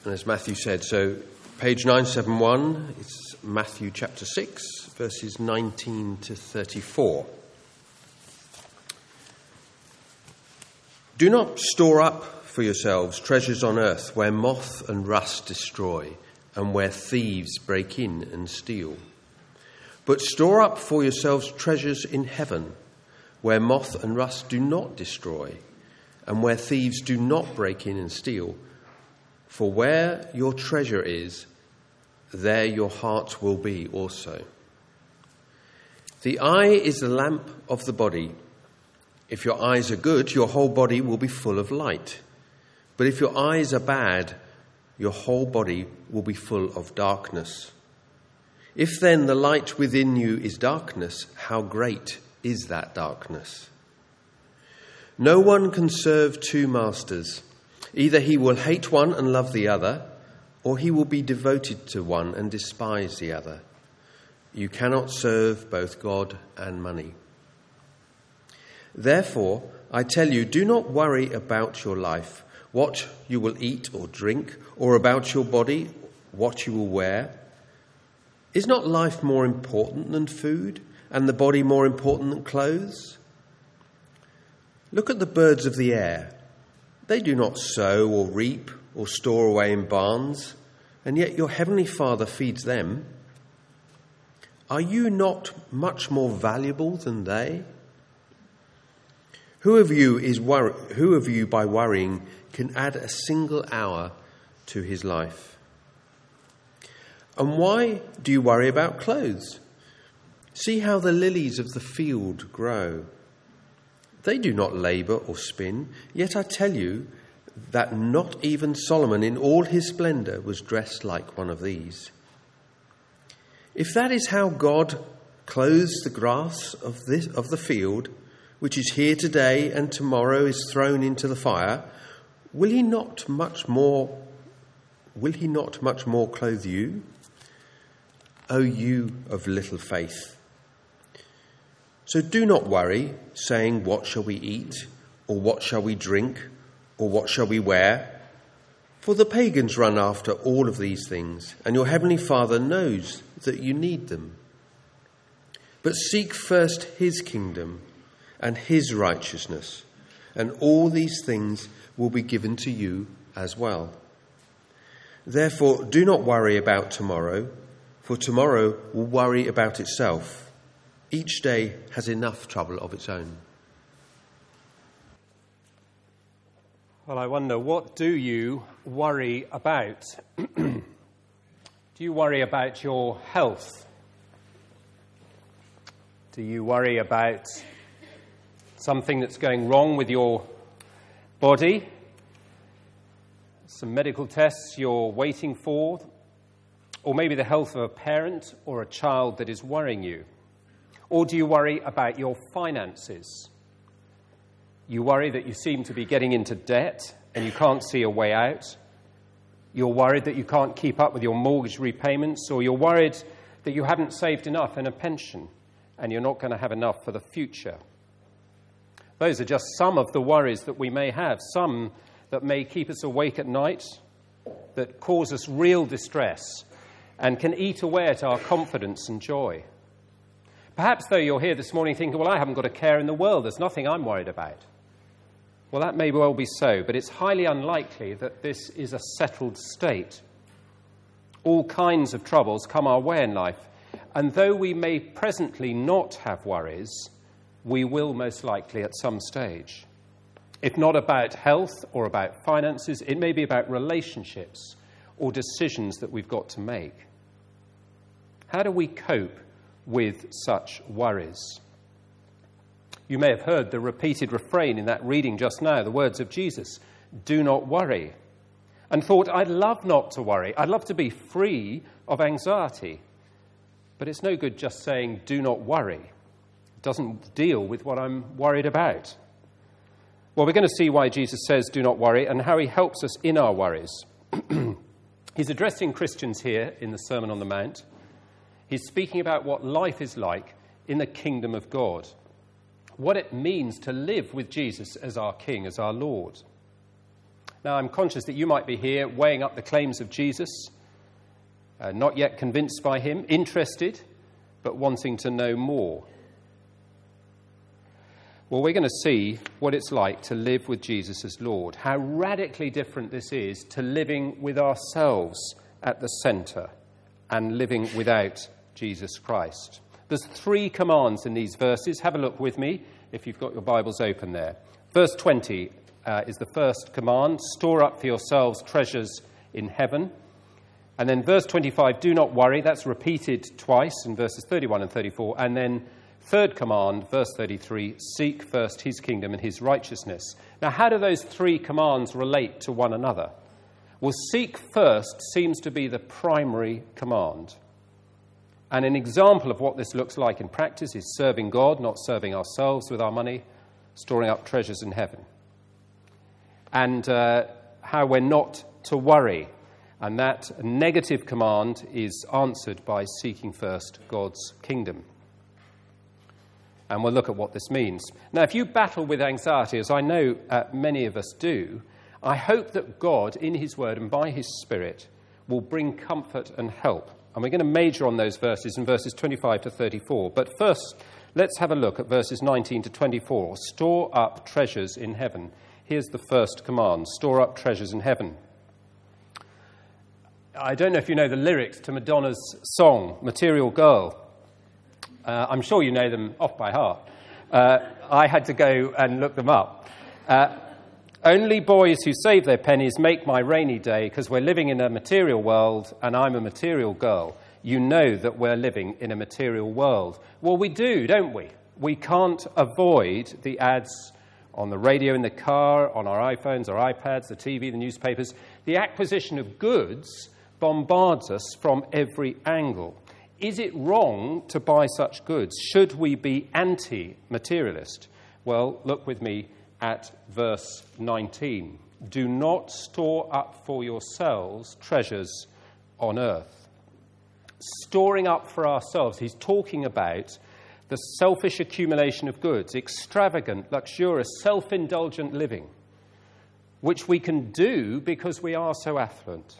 And as Matthew said, so page 971, it's Matthew chapter 6, verses 19 to 34. Do not store up for yourselves treasures on earth where moth and rust destroy and where thieves break in and steal. But store up for yourselves treasures in heaven where moth and rust do not destroy and where thieves do not break in and steal. For where your treasure is, there your heart will be also. The eye is the lamp of the body. If your eyes are good, your whole body will be full of light. But if your eyes are bad, your whole body will be full of darkness. If then the light within you is darkness, how great is that darkness? No one can serve two masters. Either he will hate one and love the other, or he will be devoted to one and despise the other. You cannot serve both God and money. Therefore, I tell you, do not worry about your life, what you will eat or drink, or about your body, what you will wear. Is not life more important than food, and the body more important than clothes? Look at the birds of the air. They do not sow or reap or store away in barns, and yet your heavenly Father feeds them. Are you not much more valuable than they? Who of you by worrying can add a single hour to his life? And why do you worry about clothes? See how the lilies of the field grow. They do not labor or spin, yet I tell you that not even Solomon in all his splendor was dressed like one of these. If that is how God clothes the grass of the field, which is here today and tomorrow is thrown into the fire, will he not much more clothe you, O you of little faith? So do not worry, saying, what shall we eat, or what shall we drink, or what shall we wear? For the pagans run after all of these things, and your heavenly Father knows that you need them. But seek first his kingdom and his righteousness, and all these things will be given to you as well. Therefore, do not worry about tomorrow, for tomorrow will worry about itself. Each day has enough trouble of its own. Well, I wonder, what do you worry about? Do you worry about your health? Do you worry about something that's going wrong with your body? Some medical tests you're waiting for? Or maybe the health of a parent or a child that is worrying you? Or do you worry about your finances? You worry that you seem to be getting into debt and you can't see a way out. You're worried that you can't keep up with your mortgage repayments, or you're worried that you haven't saved enough in a pension and you're not going to have enough for the future. Those are just some of the worries that we may have, some that may keep us awake at night, that cause us real distress and can eat away at our confidence and joy. Perhaps, though, you're here this morning thinking, well, I haven't got a care in the world. There's nothing I'm worried about. Well, that may well be so, but it's highly unlikely that this is a settled state. All kinds of troubles come our way in life, and though we may presently not have worries, we will most likely at some stage. If not about health or about finances, it may be about relationships or decisions that we've got to make. How do we cope with such worries? You may have heard the repeated refrain in that reading just now, the words of Jesus, do not worry, and thought, I'd love not to worry. I'd love to be free of anxiety. But it's no good just saying, do not worry. It doesn't deal with what I'm worried about. Well, we're going to see why Jesus says do not worry and how he helps us in our worries. He's addressing Christians here in the Sermon on the Mount. He's speaking about what life is like in the kingdom of God, what it means to live with Jesus as our King, as our Lord. Now, I'm conscious that you might be here weighing up the claims of Jesus, not yet convinced by him, interested, but wanting to know more. Well, we're going to see what it's like to live with Jesus as Lord, how radically different this is to living with ourselves at the centre and living without Jesus Christ. There's 3 commands in these verses. Have a look with me if you've got your Bibles open there. Verse 20 is the first command, store up for yourselves treasures in heaven. And then verse 25, do not worry, that's repeated twice in verses 31 and 34. And then third command, verse 33, seek first his kingdom and his righteousness. Now, how do those 3 commands relate to one another? Well, seek first seems to be the primary command. And an example of what this looks like in practice is serving God, not serving ourselves with our money, storing up treasures in heaven. And how we're not to worry. And that negative command is answered by seeking first God's kingdom. And we'll look at what this means. Now, if you battle with anxiety, as I know many of us do, I hope that God, in his word and by his Spirit, will bring comfort and help. And we're going to major on those verses in verses 25 to 34. But first, let's have a look at verses 19 to 24. Store up treasures in heaven. Here's the first command, store up treasures in heaven. I don't know if you know the lyrics to Madonna's song, Material Girl. I'm sure you know them off by heart. I had to go and look them up. Only boys who save their pennies make my rainy day, because we're living in a material world and I'm a material girl. You know that we're living in a material world. Well, we do, don't we? We can't avoid the ads on the radio in the car, on our iPhones, our iPads, the TV, the newspapers. The acquisition of goods bombards us from every angle. Is it wrong to buy such goods? Should we be anti-materialist? Well, look with me at verse 19. Do not store up for yourselves treasures on earth. Storing up for ourselves, he's talking about the selfish accumulation of goods, extravagant, luxurious, self-indulgent living, which we can do because we are so affluent.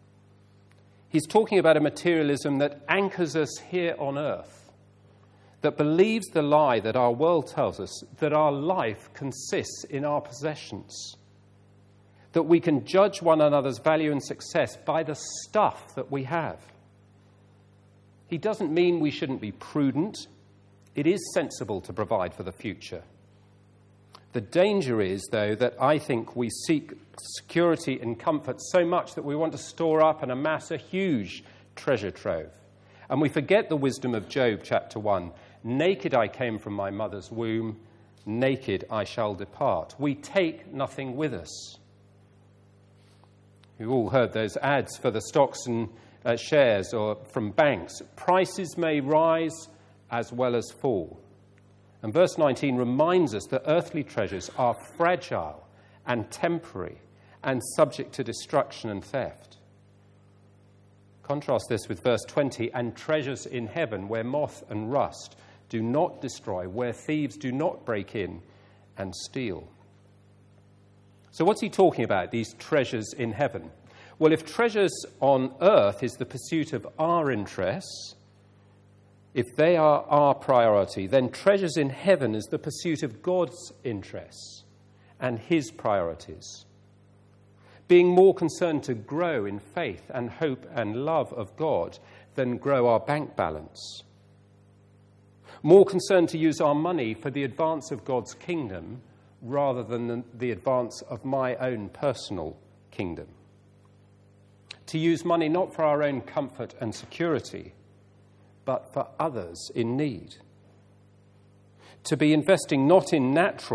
He's talking about a materialism that anchors us here on earth, that believes the lie that our world tells us, that our life consists in our possessions, that we can judge one another's value and success by the stuff that we have. He doesn't mean we shouldn't be prudent. It is sensible to provide for the future. The danger is, though, that I think we seek security and comfort so much that we want to store up and amass a huge treasure trove. And we forget the wisdom of Job chapter 1. Naked I came from my mother's womb, naked I shall depart. We take nothing with us. You've all heard those ads for the stocks and shares or from banks. Prices may rise as well as fall. And verse 19 reminds us that earthly treasures are fragile and temporary and subject to destruction and theft. Contrast this with verse 20, and treasures in heaven where moth and rust do not destroy, where thieves do not break in and steal. So what's he talking about, these treasures in heaven? Well, if treasures on earth is the pursuit of our interests, if they are our priority, then treasures in heaven is the pursuit of God's interests and his priorities. Being more concerned to grow in faith and hope and love of God than grow our bank balance. More concerned to use our money for the advance of God's kingdom rather than the advance of my own personal kingdom. To use money not for our own comfort and security, but for others in need. To be investing not in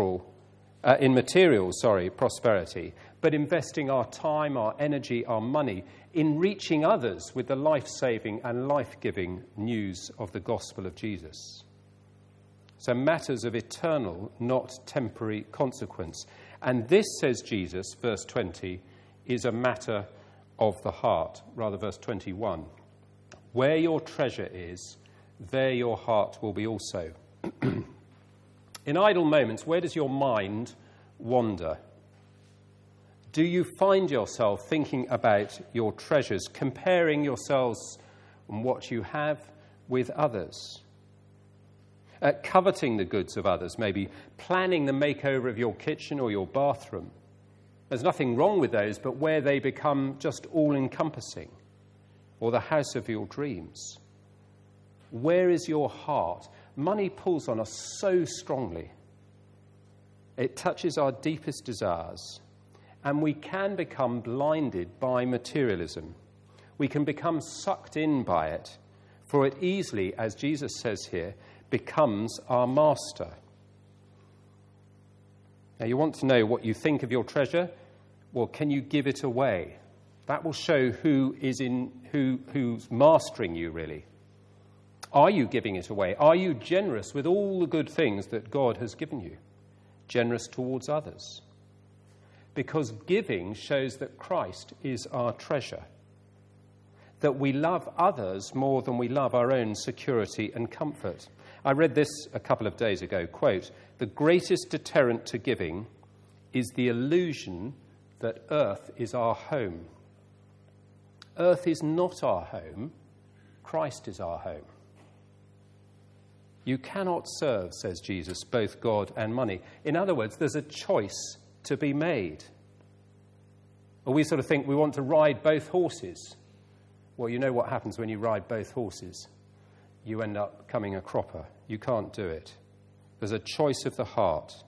material prosperity, but investing our time, our energy, our money in reaching others with the life-saving and life-giving news of the gospel of Jesus. So matters of eternal, not temporary consequence. And this, says Jesus, verse 20, is a matter of the heart. Rather, verse 21. Where your treasure is, there your heart will be also. In idle moments, where does your mind wander? Do you find yourself thinking about your treasures, comparing yourselves and what you have with others? Coveting the goods of others, maybe planning the makeover of your kitchen or your bathroom. There's nothing wrong with those, but where they become just all-encompassing, or the house of your dreams. Where is your heart? Money pulls on us so strongly. It touches our deepest desires, and we can become blinded by materialism. We can become sucked in by it, for it easily, as Jesus says here, becomes our master. Now, you want to know what you think of your treasure? Well, can you give it away? That will show who's mastering you, really. Are you giving it away? Are you generous with all the good things that God has given you? Generous towards others? Because giving shows that Christ is our treasure, that we love others more than we love our own security and comfort. I read this a couple of days ago, quote, "The greatest deterrent to giving is the illusion that earth is our home. Earth is not our home. Christ is our home." You cannot serve, says Jesus, both God and money. In other words, there's a choice to be made. Or we sort of think we want to ride both horses. Well, you know what happens when you ride both horses. You end up becoming a cropper. You can't do it. There's a choice of the heart.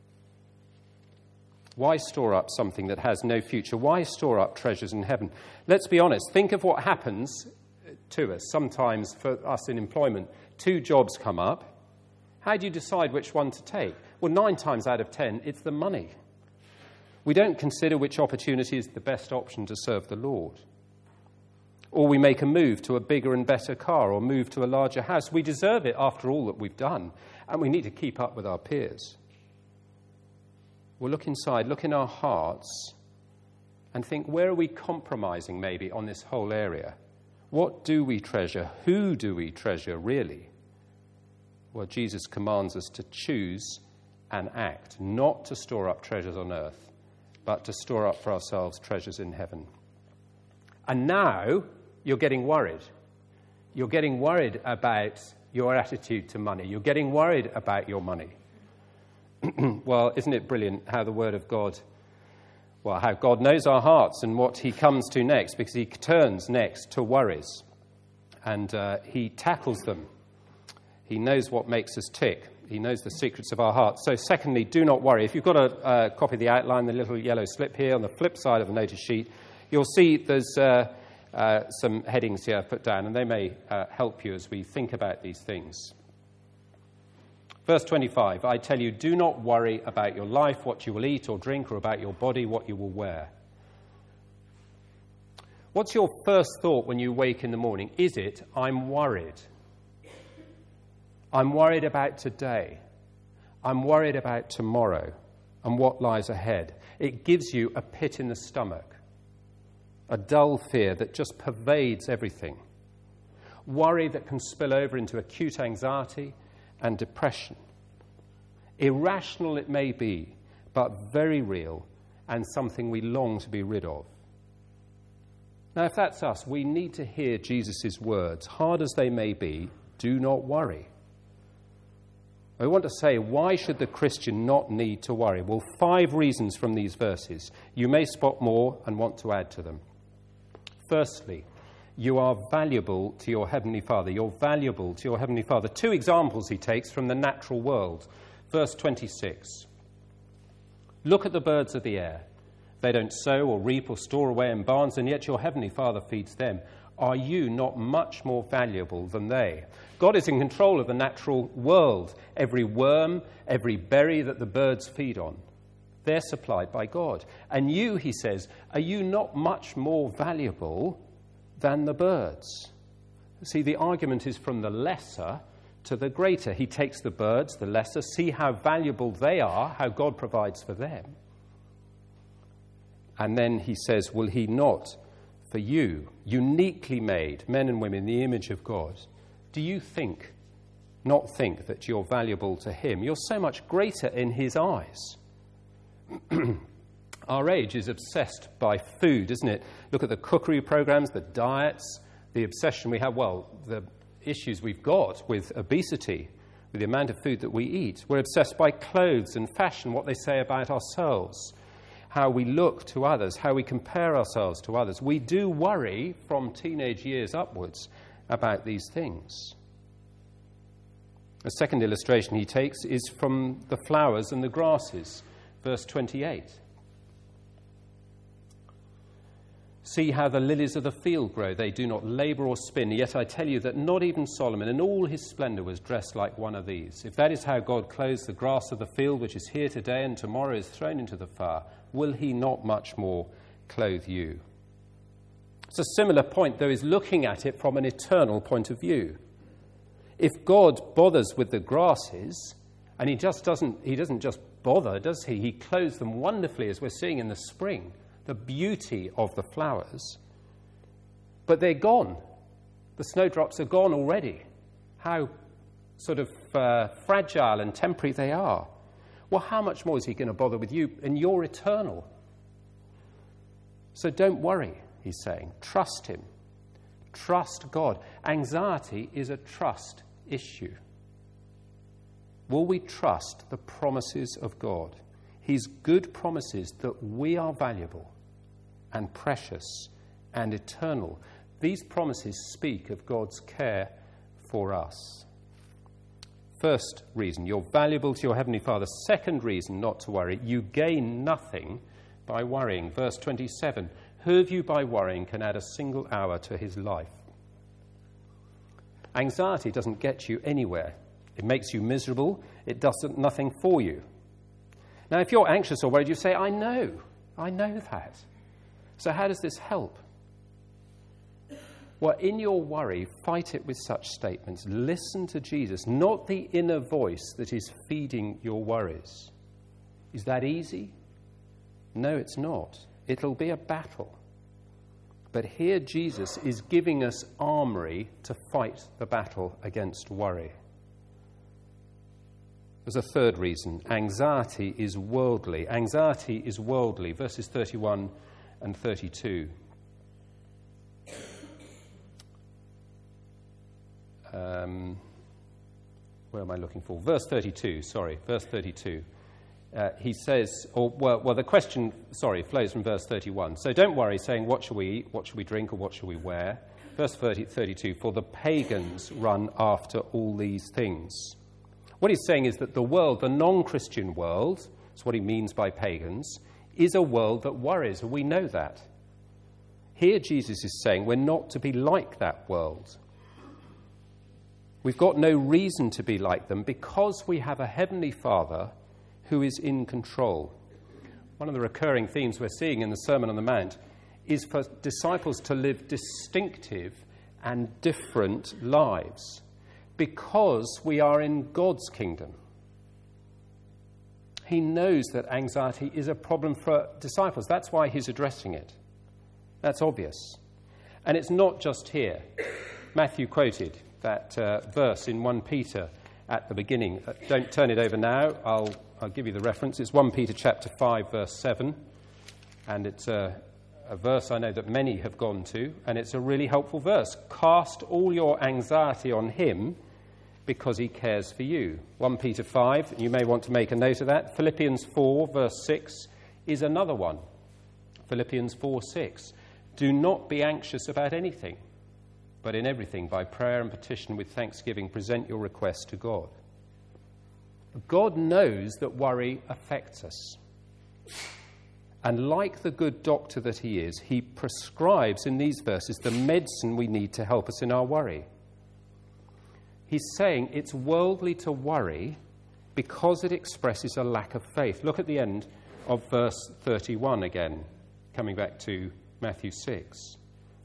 Why store up something that has no future? Why store up treasures in heaven? Let's be honest. Think of what happens to us. Sometimes for us in employment, 2 jobs come up. How do you decide which one to take? Well, 9 times out of 10, it's the money. We don't consider which opportunity is the best option to serve the Lord. Or we make a move to a bigger and better car or move to a larger house. We deserve it after all that we've done, and we need to keep up with our peers. Well, look inside, look in our hearts, and think, where are we compromising maybe on this whole area? What do we treasure? Who do we treasure, really? Well, Jesus commands us to choose and act, not to store up treasures on earth, but to store up for ourselves treasures in heaven. And now you're getting worried. You're getting worried about your attitude to money. You're getting worried about your money. Well, isn't it brilliant how the Word of God, how God knows our hearts and what he comes to next, because he turns next to worries and he tackles them. He knows what makes us tick. He knows the secrets of our hearts. So secondly, do not worry. If you've got a copy of the outline, the little yellow slip here on the flip side of the notice sheet, you'll see there's some headings here I've put down, and they may help you as we think about these things. Verse 25, I tell you, do not worry about your life, what you will eat or drink, or about your body, what you will wear. What's your first thought when you wake in the morning? Is it, I'm worried? I'm worried about today. I'm worried about tomorrow and what lies ahead. It gives you a pit in the stomach, a dull fear that just pervades everything. Worry that can spill over into acute anxiety and depression. Irrational it may be, but very real and something we long to be rid of. Now, if that's us, we need to hear Jesus' words, hard as they may be, do not worry. I want to say, why should the Christian not need to worry? Well, 5 reasons from these verses. You may spot more and want to add to them. Firstly, you are valuable to your Heavenly Father. You're valuable to your Heavenly Father. 2 examples he takes from the natural world. Verse 26. Look at the birds of the air. They don't sow or reap or store away in barns, and yet your Heavenly Father feeds them. Are you not much more valuable than they? God is in control of the natural world. Every worm, every berry that the birds feed on, they're supplied by God. And you, he says, are you not much more valuable than the birds? See, the argument is from the lesser to the greater. He takes the birds, the lesser, see how valuable they are, how God provides for them. And then he says, will he not, for you, uniquely made, men and women, in the image of God, do you not think that you're valuable to him? You're so much greater in his eyes. Our age is obsessed by food, isn't it? Look at the cookery programs, the diets, the obsession we have, the issues we've got with obesity, with the amount of food that we eat. We're obsessed by clothes and fashion, what they say about ourselves, how we look to others, how we compare ourselves to others. We do worry from teenage years upwards about these things. A second illustration he takes is from the flowers and the grasses, verse 28. See how the lilies of the field grow. They do not labor or spin. Yet I tell you that not even Solomon in all his splendor was dressed like one of these. If that is how God clothes the grass of the field, which is here today and tomorrow is thrown into the fire, will he not much more clothe you? It's a similar point, though he's looking at it from an eternal point of view. If God bothers with the grasses, and he doesn't just bother, does he? He clothes them wonderfully, as we're seeing in the spring. The beauty of the flowers. But they're gone. The snowdrops are gone already. How sort of fragile and temporary they are. Well, how much more is he going to bother with you? And you're eternal. So don't worry, he's saying. Trust him. Trust God. Anxiety is a trust issue. Will we trust the promises of God? His good promises that we are valuable and precious and eternal. These promises speak of God's care for us. First reason, you're valuable to your Heavenly Father. Second reason not to worry, you gain nothing by worrying. Verse 27, who of you by worrying can add a single hour to his life? Anxiety doesn't get you anywhere. It makes you miserable. It does nothing for you. Now, if you're anxious or worried, you say, I know that. So how does this help? Well, in your worry, fight it with such statements. Listen to Jesus, not the inner voice that is feeding your worries. Is that easy? No, it's not. It'll be a battle. But here Jesus is giving us armory to fight the battle against worry. There's a third reason. Anxiety is worldly. Anxiety is worldly. Verses 31 and 32. Where am I looking for? Verse 32, verse 32. He says, the question, flows from verse 31. So don't worry, saying, what shall we eat, what shall we drink, or what shall we wear? Verse 32, for the pagans run after all these things. What he's saying is that the world, the non-Christian world, that's what he means by pagans, is a world that worries, and we know that. Here Jesus is saying we're not to be like that world. We've got no reason to be like them because we have a Heavenly Father who is in control. One of the recurring themes we're seeing in the Sermon on the Mount is for disciples to live distinctive and different lives because we are in God's kingdom. He knows that anxiety is a problem for disciples. That's why he's addressing it. That's obvious. And it's not just here. Matthew quoted that verse in 1 Peter at the beginning. Don't turn it over now. I'll give you the reference. It's 1 Peter chapter 5, verse 7. And it's a verse I know that many have gone to, and it's a really helpful verse. Cast all your anxiety on him because he cares for you. 1 Peter 5, you may want to make a note of that. Philippians 4, verse 6 is another one. Philippians 4, 6. Do not be anxious about anything, but in everything, by prayer and petition with thanksgiving, present your requests to God. God knows that worry affects us. And like the good doctor that he is, he prescribes in these verses the medicine we need to help us in our worry. He's saying it's worldly to worry because it expresses a lack of faith. Look at the end of verse 31 again, coming back to Matthew 6.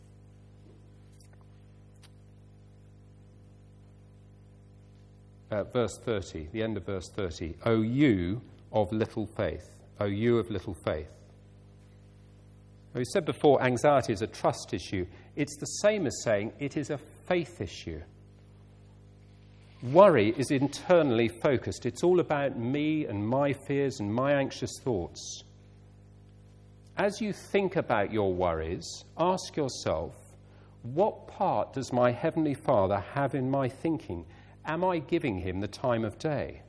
Verse 30, the end of verse 30. O you of little faith. O you of little faith. We said before, anxiety is a trust issue. It's the same as saying it is a faith issue. Worry is internally focused. It's all about me and my fears and my anxious thoughts. as you think about your worries, ask yourself, what part does my Heavenly Father have in my thinking? Am I giving him the time of day?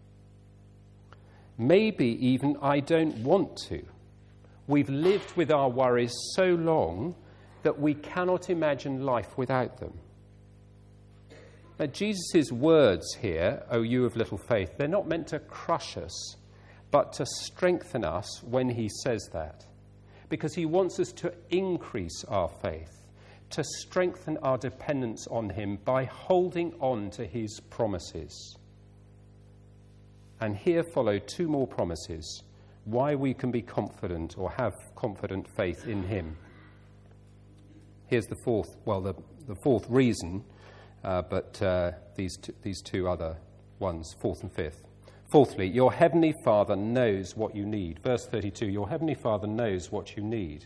Maybe even I don't want to. We've lived with our worries so long that we cannot imagine life without them. Now, Jesus' words here, "O you of little faith," they're not meant to crush us, but to strengthen us when he says that. Because he wants us to increase our faith, to strengthen our dependence on him by holding on to his promises. And here follow two more promises, why we can be confident or have confident faith in him. Here's the fourth reason, but these two other ones, fourth and fifth. Fourthly, your Heavenly Father knows what you need. Verse 32, your Heavenly Father knows what you need.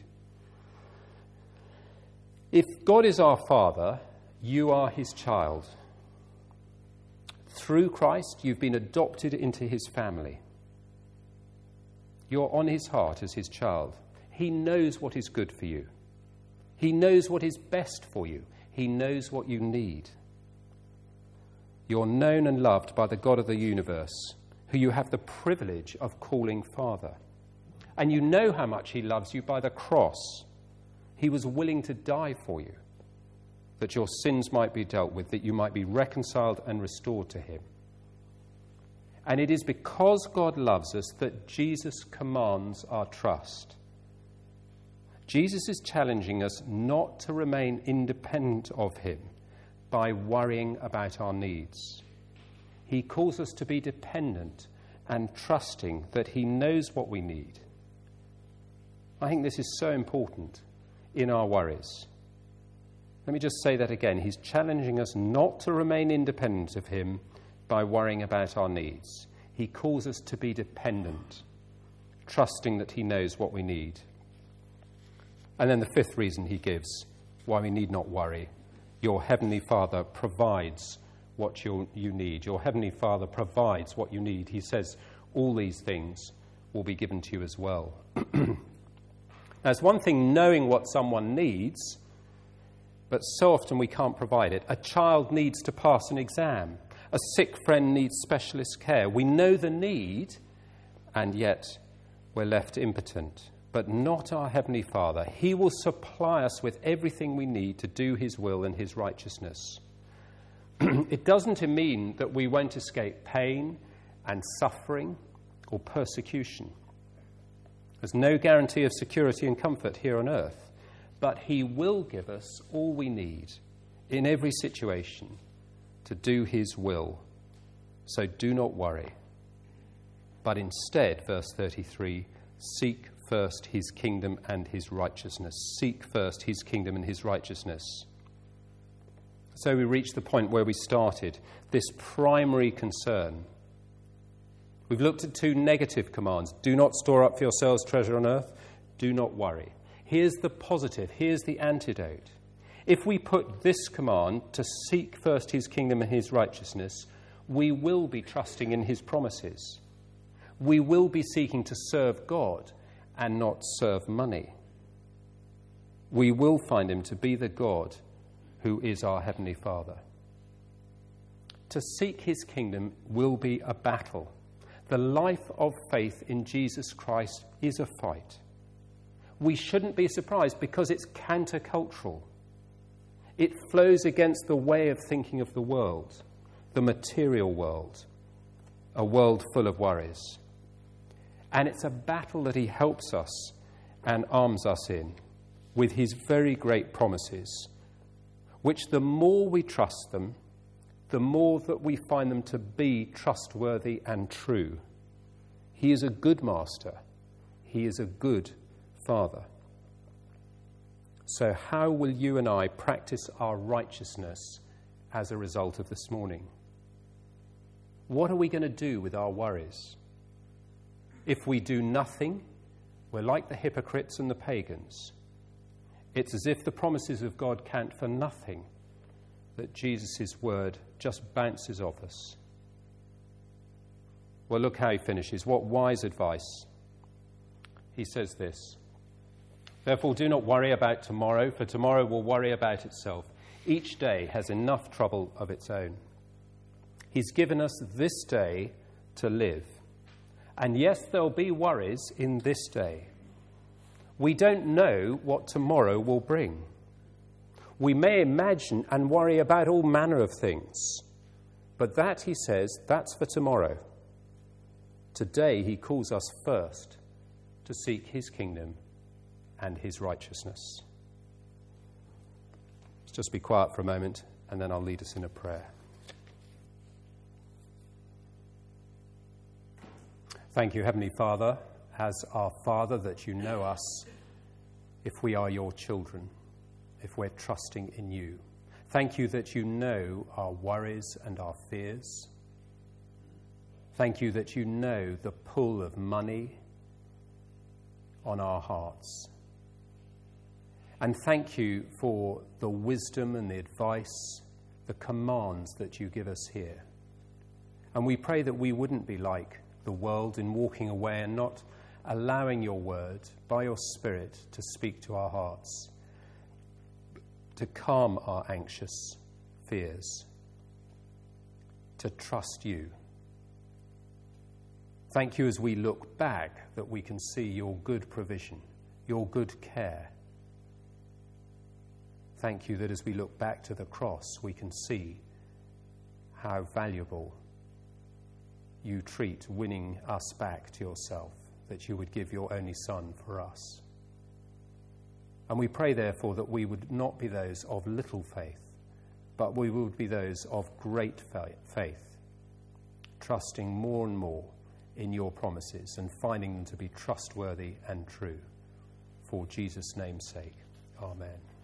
If God is our Father, you are his child. Through Christ, you've been adopted into his family. You're on his heart as his child. He knows what is good for you. He knows what is best for you. He knows what you need. You're known and loved by the God of the universe, who you have the privilege of calling Father. And you know how much he loves you by the cross. He was willing to die for you, that your sins might be dealt with, that you might be reconciled and restored to him. And it is because God loves us that Jesus commands our trust. Jesus is challenging us not to remain independent of him by worrying about our needs. He calls us to be dependent and trusting that he knows what we need. I think this is so important in our worries. Let me just say that again. He's challenging us not to remain independent of him by worrying about our needs. He calls us to be dependent, trusting that he knows what we need. And then the fifth reason he gives why we need not worry. Your Heavenly Father provides what you need. Your Heavenly Father provides what you need. He says all these things will be given to you as well. Now, it's one thing knowing what someone needs, but so often we can't provide it. A child needs to pass an exam. A sick friend needs specialist care. We know the need, and yet we're left impotent. But not our Heavenly Father. He will supply us with everything we need to do his will and his righteousness. It doesn't mean that we won't escape pain and suffering or persecution. There's no guarantee of security and comfort here on earth, but he will give us all we need in every situation to do his will. So do not worry. But instead, verse 33, seek first his kingdom and his righteousness. Seek first his kingdom and his righteousness. So we reach the point where we started, this primary concern. We've looked at two negative commands. Do not store up for yourselves treasure on earth. Do not worry. Here's the positive. Here's the antidote. If we put this command to seek first his kingdom and his righteousness, we will be trusting in his promises. We will be seeking to serve God and not serve money. We will find him to be the God who is our Heavenly Father. To seek his kingdom will be a battle. The life of faith in Jesus Christ is a fight. We shouldn't be surprised because it's countercultural. It flows against the way of thinking of the world, the material world, a world full of worries. And it's a battle that he helps us and arms us in with his very great promises, which the more we trust them, the more that we find them to be trustworthy and true. He is a good master. He is a good Father. So how will you and I practice our righteousness as a result of this morning? What are we going to do with our worries? If we do nothing, we're like the hypocrites and the pagans. It's as if the promises of God count for nothing, that Jesus' word just bounces off us. Well, look how he finishes. What wise advice. He says this, Therefore, do not worry about tomorrow, for tomorrow will worry about itself. Each day has enough trouble of its own. He's given us this day to live. And yes, there'll be worries in this day. We don't know what tomorrow will bring. We may imagine and worry about all manner of things. But that, he says, that's for tomorrow. Today, he calls us first to seek his kingdom and his righteousness. Let's just be quiet for a moment, and then I'll lead us in a prayer. Thank you, Heavenly Father, as our Father, that you know us if we are your children, if we're trusting in you. Thank you that you know our worries and our fears. Thank you that you know the pull of money on our hearts. And thank you for the wisdom and the advice, the commands that you give us here. And we pray that we wouldn't be like the world in walking away and not allowing your word by your Spirit to speak to our hearts, to calm our anxious fears, to trust you. Thank you as we look back that we can see your good provision, your good care. Thank you that as we look back to the cross, we can see how valuable you treat winning us back to yourself, that you would give your only Son for us. And we pray, therefore, that we would not be those of little faith, but we would be those of great faith, trusting more and more in your promises and finding them to be trustworthy and true. For Jesus' name's sake, amen.